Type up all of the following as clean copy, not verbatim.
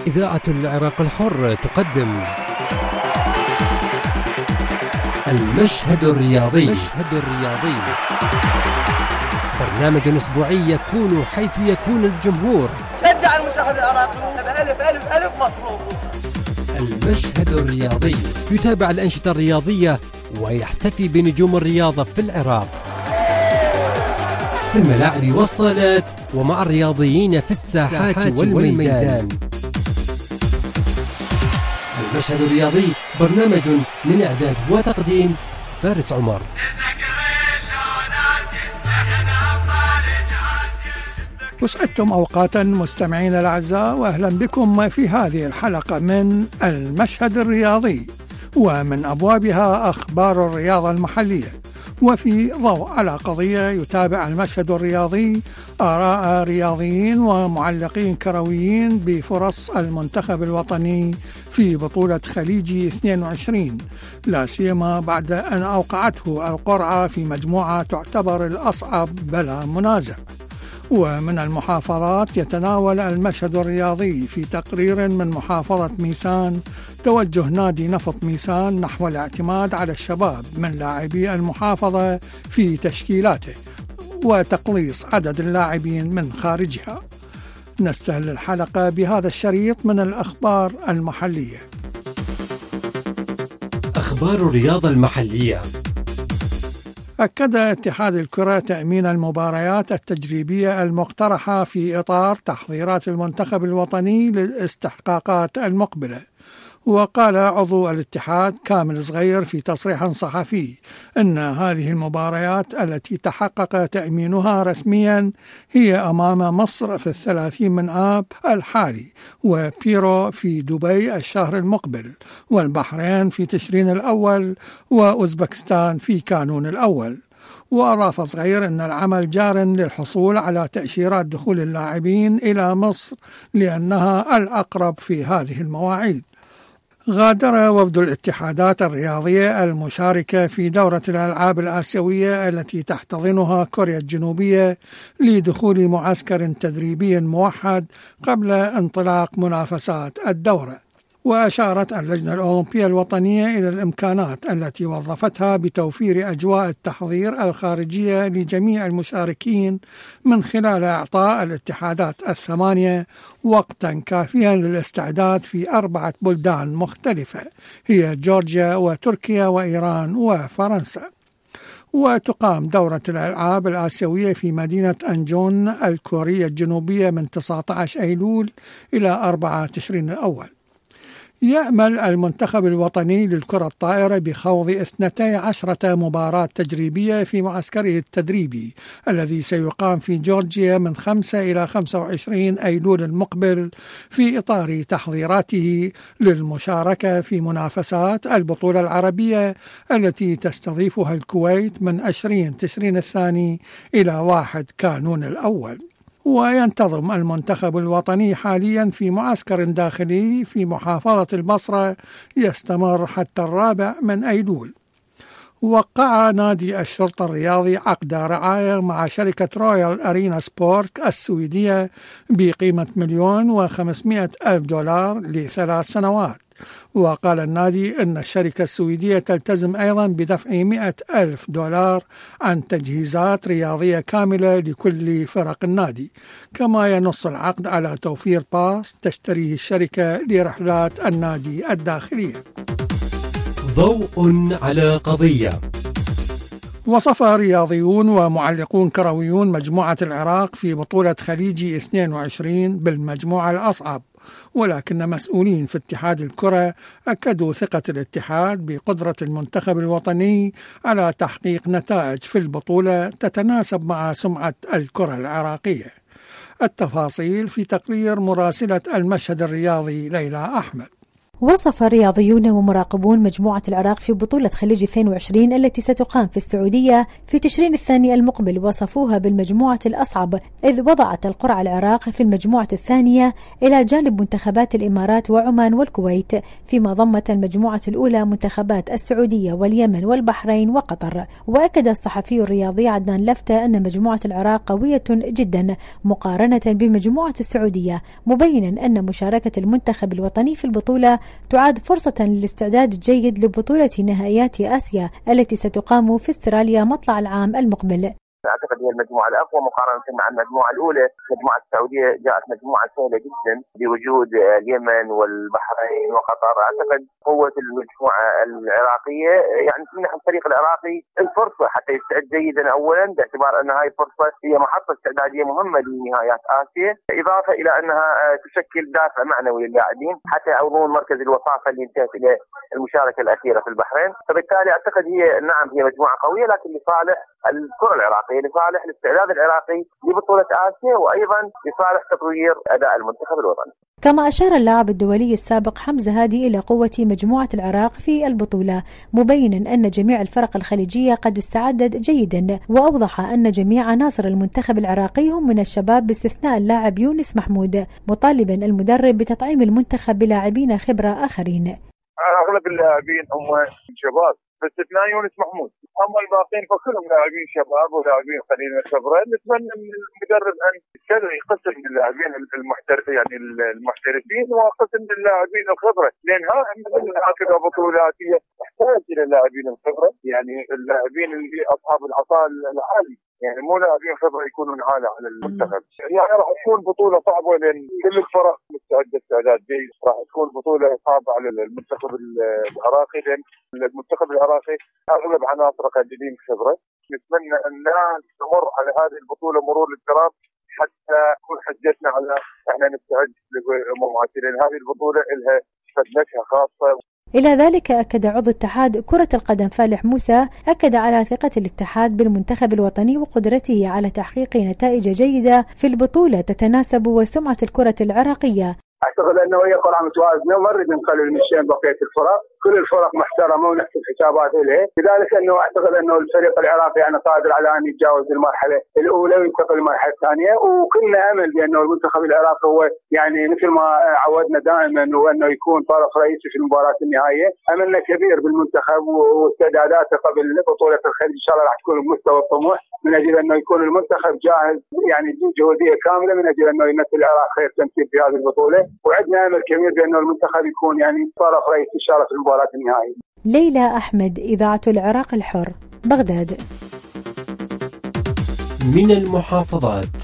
إذاعة العراق الحر تقدم المشهد الرياضي. برنامج أسبوعي يكون حيث يكون الجمهور. شجع المنتخب العراقي ألف ألف ألف مطلوب. المشهد الرياضي يتابع الأنشطة الرياضية ويحتفي بنجوم الرياضة في العراق، في الملاعب والصالات ومع الرياضيين في الساحات والميدان. المشهد الرياضي برنامج من إعداد وتقديم فارس عمر. وسعدتم أوقاتا مستمعين الأعزاء، وأهلا بكم في هذه الحلقة من المشهد الرياضي، ومن أبوابها أخبار الرياضة المحلية، وفي ضوء على قضية يتابع المشهد الرياضي آراء رياضيين ومعلقين كرويين بفرص المنتخب الوطني في بطولة خليجي 22، لا سيما بعد أن أوقعته القرعة في مجموعة تعتبر الأصعب بلا منازع. ومن المحافظات يتناول المشهد الرياضي في تقرير من محافظة ميسان توجه نادي نفط ميسان نحو الاعتماد على الشباب من لاعبي المحافظة في تشكيلاته وتقليص عدد اللاعبين من خارجها. نستهل الحلقة بهذا الشريط من الأخبار المحلية. أخبار الرياضة المحلية. أكد اتحاد الكرة تأمين المباريات التجريبية المقترحة في إطار تحضيرات المنتخب الوطني للاستحقاقات المقبلة. وقال عضو الاتحاد كامل صغير في تصريح صحفي أن هذه المباريات التي تحقق تأمينها رسميا هي أمام مصر في 30 من آب الحالي، وبيرو في دبي الشهر المقبل، والبحرين في تشرين الأول، وأوزبكستان في كانون الأول. وأضاف صغير أن العمل جار للحصول على تأشيرات دخول اللاعبين إلى مصر لأنها الأقرب في هذه المواعيد. غادر وفد الاتحادات الرياضية المشاركة في دورة الألعاب الآسيوية التي تحتضنها كوريا الجنوبية لدخول معسكر تدريبي موحد قبل انطلاق منافسات الدورة. وأشارت اللجنة الأولمبية الوطنية إلى الإمكانات التي وظفتها بتوفير أجواء التحضير الخارجية لجميع المشاركين من خلال إعطاء الاتحادات الثمانية وقتا كافيا للاستعداد في 4 بلدان مختلفة هي جورجيا وتركيا وإيران وفرنسا. وتقام دورة الألعاب الآسيوية في مدينة أنجون الكورية الجنوبية من 19 أيلول إلى 4 تشرين الأول. يأمل المنتخب الوطني للكرة الطائرة بخوض 12 مباراة تجريبية في معسكره التدريبي الذي سيقام في جورجيا من 5 إلى 25 أيلول المقبل في إطار تحضيراته للمشاركة في منافسات البطولة العربية التي تستضيفها الكويت من 20 تشرين الثاني إلى 1 كانون الأول. وينتظم المنتخب الوطني حاليا في معسكر داخلي في محافظة البصرة يستمر حتى 4 من أيلول. وقع نادي الشرطة الرياضي عقد رعاية مع شركة رويال أرينا سبورت السويدية بقيمة $1,500,000 ل3 سنوات. وقال النادي أن الشركة السويدية تلتزم أيضا بدفع $100,000 عن تجهيزات رياضية كاملة لكل فرق النادي، كما ينص العقد على توفير باص تشتريه الشركة لرحلات النادي الداخلية. ضوء على قضية. وصف رياضيون ومعلقون كرويون مجموعة العراق في بطولة خليجي 22 بالمجموعة الأصعب، ولكن مسؤولين في اتحاد الكرة أكدوا ثقة الاتحاد بقدرة المنتخب الوطني على تحقيق نتائج في البطولة تتناسب مع سمعة الكرة العراقية. التفاصيل في تقرير مراسلة المشهد الرياضي ليلى أحمد. وصف رياضيون ومراقبون مجموعة العراق في بطولة خليج 22 التي ستقام في السعودية في تشرين الثاني المقبل، وصفوها بالمجموعة الأصعب، إذ وضعت القرعة العراق في المجموعة الثانية إلى جانب منتخبات الإمارات وعمان والكويت، فيما ضمت المجموعة الأولى منتخبات السعودية واليمن والبحرين وقطر. وأكد الصحفي الرياضي عدنان لفتة أن مجموعة العراق قوية جدا مقارنة بمجموعة السعودية، مبينا أن مشاركة المنتخب الوطني في البطولة تعد فرصة للاستعداد الجيد لبطولة نهائيات آسيا التي ستقام في استراليا مطلع العام المقبل. اعتقد هي المجموعه الاقوى مقارنه مع المجموعه الاولى. المجموعه السعوديه جاءت مجموعه سهله جدا بوجود اليمن والبحرين وقطر. اعتقد قوه المجموعه العراقيه يعني تمنح الفريق العراقي الفرصه حتى يستعد جيدا اولا، باعتبار ان هاي الفرصه هي محطه استعداديه مهمه لنهايات اسيا، اضافه الى انها تشكل دافع معنوي للاعبين حتى يعوضون مركز الوصافه اللي انتهت الى المشاركه الاخيره في البحرين. فبالتالي اعتقد هي مجموعه قويه، لكن لصالح الكره العراقيه، لصالح الاستعداد العراقي لبطولة آسيا، وأيضا لصالح تطوير أداء المنتخب الوطني. كما أشار اللاعب الدولي السابق حمزة هادي إلى قوة مجموعة العراق في البطولة، مبينا أن جميع الفرق الخليجية قد استعدت جيدا، وأوضح أن جميع عناصر المنتخب العراقي هم من الشباب باستثناء اللاعب يونس محمود، مطالبا المدرب بتطعيم المنتخب بلاعبين خبرة آخرين. أغلب اللاعبين هم شباب باستثناء يونس محمود، اما الباقين فكلهم لاعبين شباب ولاعبين قليل الخبره. نتمنى من المدرب ان يقسم اللاعبين المحترفين وقسم اللاعبين الخبره، لان مثل هكذا بطولات هي تحتاج الى اللاعبين الخبره، يعني اللاعبين اللي اصحاب العطاء العالي، يعني مو لاعبين خبره يكونون عالة على المنتخب. يعني راح تكون بطوله صعبه لان كل الفرق مستعده استعداد جيد. راح تكون بطوله صعبه على المنتخب العراقي، لان المنتخب العراقي اغلب عناصره قادمين خبره. نتمنى ان نستمر على هذه البطوله مرور الكرام حتى تكون حجتنا على احنا نستعد لمواجهه، لان هذه البطوله لها نكهه خاصه. إلى ذلك أكد عضو اتحاد كرة القدم فالح موسى أكد على ثقة الاتحاد بالمنتخب الوطني وقدرته على تحقيق نتائج جيدة في البطولة تتناسب وسمعة الكرة العراقية. اعتقد انه هي قرعه متوازنه وما نريد نقلل من شان بقيه الفرق، كل الفرق محترمه ونحسب حسابات اليه، لذلك انه اعتقد انه الفريق العراقي يعني قادر على ان يتجاوز المرحله الاولى وينتقل للمرحله الثانيه، وكلنا امل بانه المنتخب العراقي هو يعني مثل ما عودنا دائما وانه يكون طرف رئيسي في المباراه النهائيه. املنا كبير بالمنتخب واستعداداته قبل بطوله الخليج ان شاء الله راح تكون بمستوى الطموح، من اجل انه يكون المنتخب جاهز يعني جهوديه كامله من اجل انه يمثل العراق خير تمثيل في هذه البطوله، وعندنا امل كبير بانه المنتخب يكون يعني طرف رئيسي ان شاء الله في المباراه النهائيه. ليلى احمد، اذاعه العراق الحر، بغداد. من المحافظات.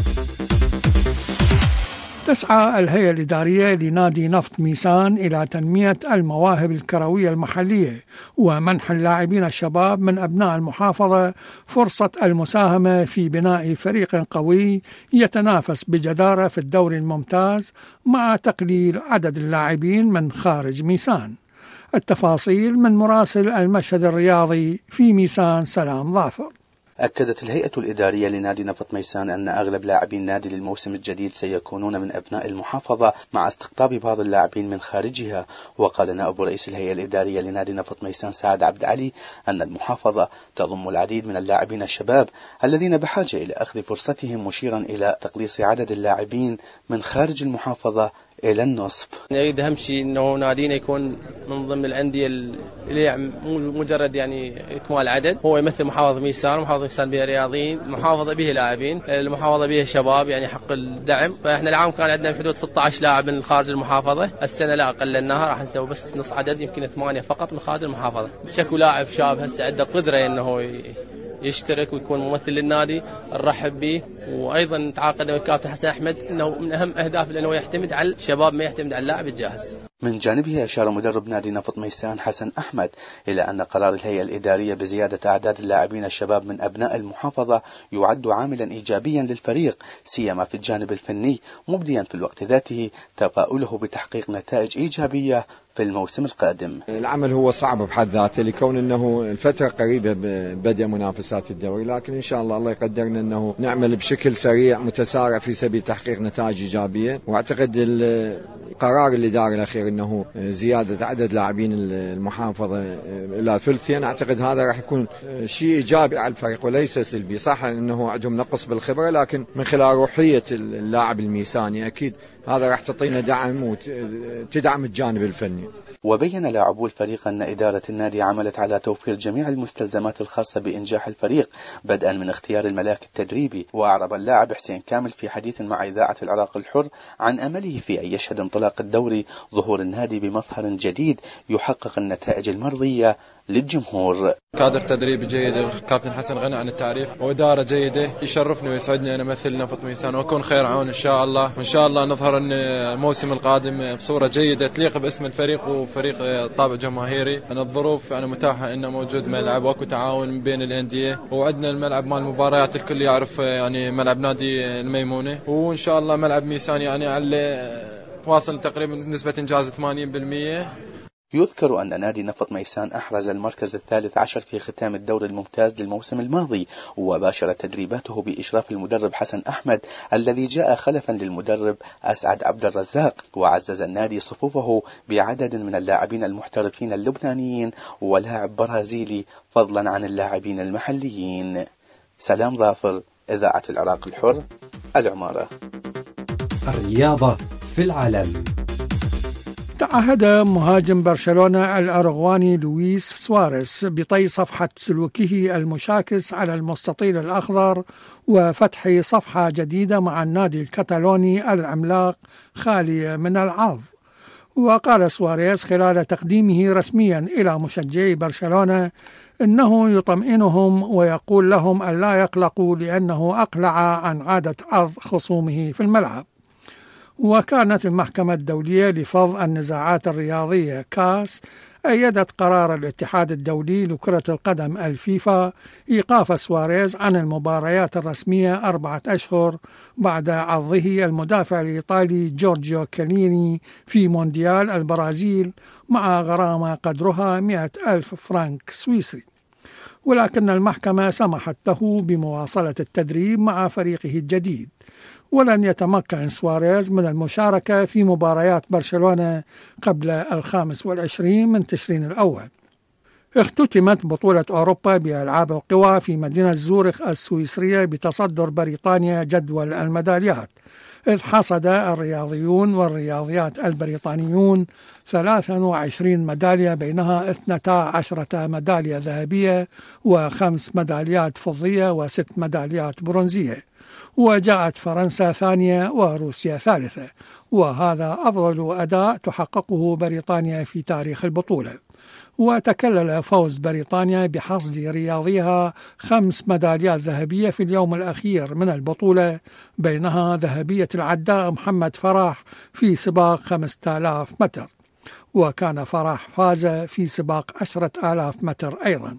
تسعى الهيئة الإدارية لنادي نفط ميسان إلى تنمية المواهب الكروية المحلية ومنح اللاعبين الشباب من أبناء المحافظة فرصة المساهمة في بناء فريق قوي يتنافس بجدارة في الدوري الممتاز مع تقليل عدد اللاعبين من خارج ميسان. التفاصيل من مراسل المشهد الرياضي في ميسان سلام ظافر. أكدت الهيئة الإدارية لنادي نفط ميسان أن أغلب لاعبي النادي للموسم الجديد سيكونون من أبناء المحافظة مع استقطاب بعض اللاعبين من خارجها. وقال نائب رئيس الهيئة الإدارية لنادي نفط ميسان سعد عبد علي أن المحافظة تضم العديد من اللاعبين الشباب الذين بحاجة إلى أخذ فرصتهم، مشيرا إلى تقليص عدد اللاعبين من خارج المحافظة إلى النصف. نريد أهم شيء أنه نادينا يكون من ضمن الأندية اللي مو مجرد يعني إكمال عدد، هو يمثل محافظة ميسان، ومحافظة ميسان بها رياضيين، المحافظة بها لاعبين، المحافظة بها شباب يعني حق الدعم. فإحنا العام كان عندنا بحدود 16 لاعب من خارج المحافظة، السنة لا قللناها، راح نسوي بس نص عدد، يمكن 8 فقط من خارج المحافظة. شكو لاعب شاب هسه عنده قدرة أنه يشترك ويكون ممثل للنادي، نرحب به. وايضا نتعاقد مع الكابتن حسن احمد انه من اهم اهداف انه يعتمد على الشباب ما يعتمد على اللاعب الجاهز. من جانبه أشار مدرب نادي نفط ميسان حسن أحمد إلى أن قرار الهيئة الإدارية بزيادة أعداد اللاعبين الشباب من أبناء المحافظة يعد عاملا إيجابيا للفريق، سيما في الجانب الفني، مبديا في الوقت ذاته تفاؤله بتحقيق نتائج إيجابية في الموسم القادم. العمل هو صعب بحد ذاته لكون أنه الفترة قريبة بدء منافسات الدوري، لكن إن شاء الله يقدرنا أنه نعمل بشكل سريع متسارع في سبيل تحقيق نتائج إيجابية. وأعتقد قرار الإداري الأخير أنه زيادة عدد لاعبين المحافظة إلى ثلثين، أعتقد هذا راح يكون شيء إيجابي على الفريق وليس سلبي. صح أنه عندهم نقص بالخبرة، لكن من خلال روحية اللاعب الميساني أكيد هذا راح تعطينا دعم وتدعم الجانب الفني. وبين لاعبو الفريق أن إدارة النادي عملت على توفير جميع المستلزمات الخاصة بإنجاح الفريق بدءا من اختيار الملاك التدريبي. وأعرب اللاعب حسين كامل في حديث مع إذاعة العراق الحر عن أمله في أن يشهد انطلاق الدوري ظهور النادي بمظهر جديد يحقق النتائج المرضية للجمهور. كادر تدريبي جيد، الكابتن حسن غني عن التعريف، وإدارة جيدة. يشرفني ويسعدني أن أمثل نفط ميسان وأكون خير عون إن شاء الله، وإن شاء الله نظهر الموسم القادم بصورة جيدة تليق باسم الفريق وفريق طابع جماهيري. أن الظروف متاحة أن موجود ملعب واكو تعاون بين الأندية، وعندنا الملعب مال المباريات الكل يعرف ملعب نادي الميمونة، وإن شاء الله ملعب ميسان على واصل تقريبا نسبة إنجاز 80%. يذكر أن نادي نفط ميسان أحرز المركز 13 في ختام الدور الممتاز للموسم الماضي، وباشر تدريباته بإشراف المدرب حسن أحمد الذي جاء خلفا للمدرب أسعد عبد الرزاق. وعزز النادي صفوفه بعدد من اللاعبين المحترفين اللبنانيين ولاعب برازيلي فضلا عن اللاعبين المحليين. سلام ظافر، إذاعة العراق الحر، العمارة. الرياضة في العالم. تعهد مهاجم برشلونة الأرغواني لويس سواريز بطي صفحة سلوكه المشاكس على المستطيل الأخضر وفتح صفحة جديدة مع النادي الكتالوني العملاق خالي من العرض. وقال سواريز خلال تقديمه رسميا إلى مشجعي برشلونة إنه يطمئنهم ويقول لهم أن لا يقلقوا لأنه أقلع عن عادة عرض خصومه في الملعب. وكانت المحكمة الدولية لفض النزاعات الرياضية كاس أيدت قرار الاتحاد الدولي لكرة القدم الفيفا إيقاف سواريز عن المباريات الرسمية 4 أشهر بعد عرضه المدافع الإيطالي جورجيو كاليني في مونديال البرازيل مع غرامة قدرها 100,000 فرنك سويسري. ولكن المحكمة سمحت له بمواصلة التدريب مع فريقه الجديد، ولن يتمكن سواريز من المشاركة في مباريات برشلونة قبل 25 من تشرين الأول. اختتمت بطولة أوروبا بألعاب القوى في مدينة زورخ السويسرية بتصدر بريطانيا جدول الميداليات، إذ حصد الرياضيون والرياضيات البريطانيون 23 ميدالية، بينها 12 ميدالية ذهبية و5 ميداليات فضية و6 ميداليات برونزية. وجاءت فرنسا ثانية وروسيا ثالثة، وهذا أفضل أداء تحققه بريطانيا في تاريخ البطولة. وتكلل فوز بريطانيا بحصد رياضيها 5 ميداليات ذهبية في اليوم الأخير من البطولة، بينها ذهبية العداء محمد فرح في سباق 5000 متر، وكان فرح فاز في سباق 10,000 متر أيضا.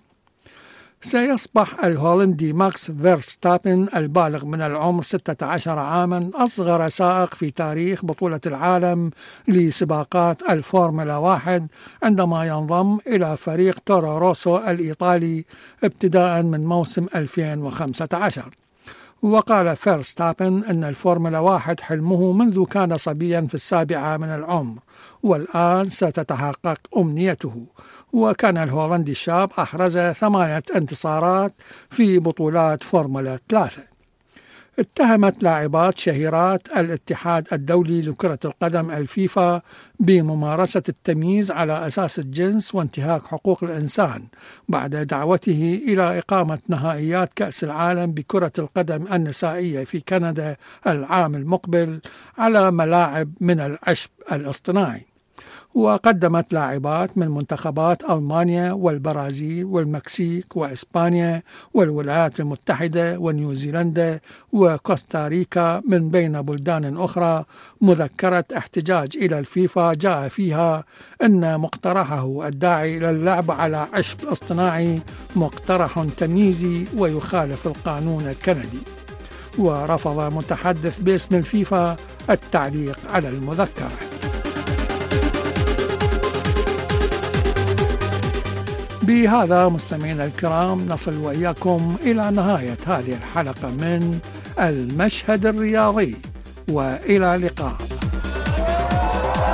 سيصبح الهولندي ماكس فيرستابن البالغ من العمر 16 عاما أصغر سائق في تاريخ بطولة العالم لسباقات الفورمولا 1 عندما ينضم إلى فريق تورو روسو الإيطالي ابتداء من موسم 2015. وقال فيرستابن أن الفورمولا 1 حلمه منذ كان صبيا في 7 من العمر، والآن ستتحقق أمنيته. وكان الهولندي الشاب أحرز 8 انتصارات في بطولات فورمولا 3. اتهمت لاعبات شهيرات الاتحاد الدولي لكرة القدم الفيفا بممارسة التمييز على أساس الجنس وانتهاك حقوق الإنسان بعد دعوته إلى إقامة نهائيات كأس العالم بكرة القدم النسائية في كندا العام المقبل على ملاعب من العشب الاصطناعي. وقدمت لاعبات من منتخبات ألمانيا والبرازيل والمكسيك وإسبانيا والولايات المتحدة ونيوزيلندا وكوستاريكا من بين بلدان أخرى مذكرة احتجاج إلى الفيفا جاء فيها أن مقترحه الداعي للعب على عشب اصطناعي مقترح تمييزي ويخالف القانون الكندي. ورفض متحدث باسم الفيفا التعليق على المذكرة. بهذا مستمعينا الكرام نصل وإياكم إلى نهاية هذه الحلقة من المشهد الرياضي، وإلى اللقاء.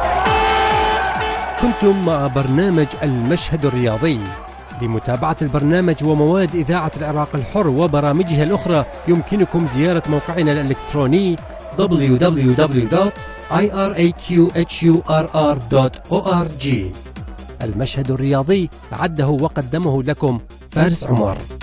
كنتم مع برنامج المشهد الرياضي. لمتابعة البرنامج ومواد إذاعة العراق الحر وبرامجها الأخرى يمكنكم زيارة موقعنا الإلكتروني www.iraqhurr.org. المشهد الرياضي عده وقدمه لكم فارس عمر.